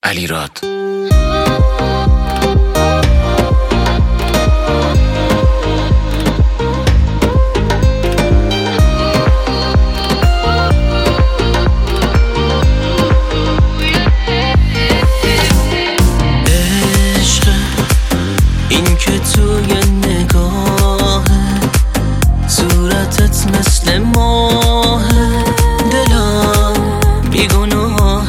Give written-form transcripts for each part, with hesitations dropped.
علیراد. این که توی نگاه صورتت مثل ماه، دلم بیگناه.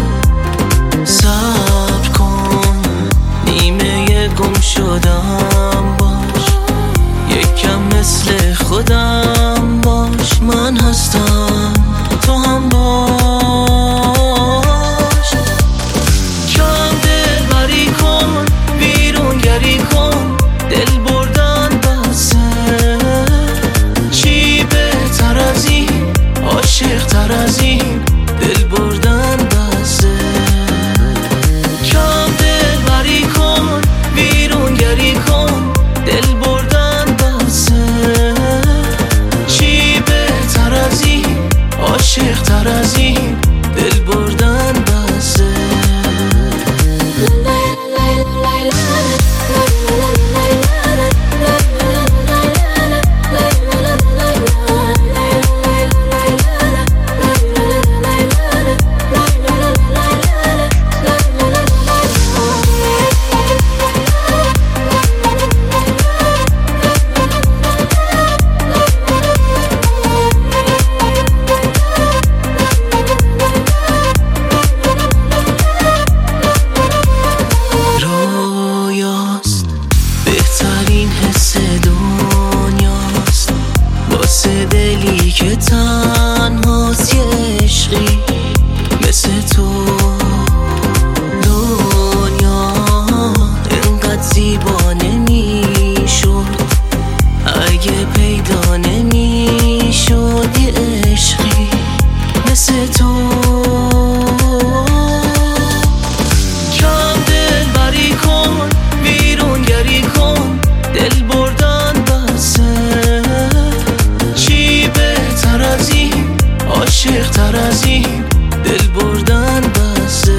صبر کن نیمه گم شدم باش، یکم مثل خودم باش. من هستم تو هم باش. کم دلبری کن، بیرونگری کن، دل بردن بسه. چی بهتر از این، عاشق تر از این، دل بردن بسه. کم دلبری کن، بیرونگری کن، دل بردن بسه. چی بهتر از این، عاشق تر از این، دل بردن بسه. بهترین حس دنیاست واسه دلی که تنهاست. یه عشقی مثل تو دنیا انقدر زیبا نمیشد اگه پیدا نمیشد. یه عشقی مثل تو. کم دلبری کن، بیرونگری کن، دل بردن بسه. چی بهتر از این، عاشق تر از این، دل بردن بسه.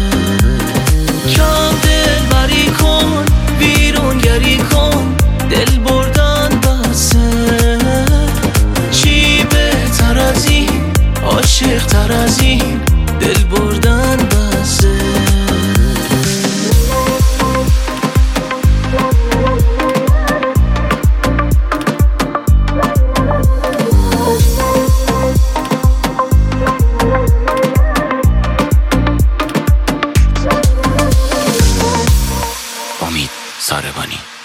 کم دلبری کن، بیرونگری کن، دل بردن بسه. چی بهتر از این، عاشق تر از این، دل بردن بسه. امید ساربانی.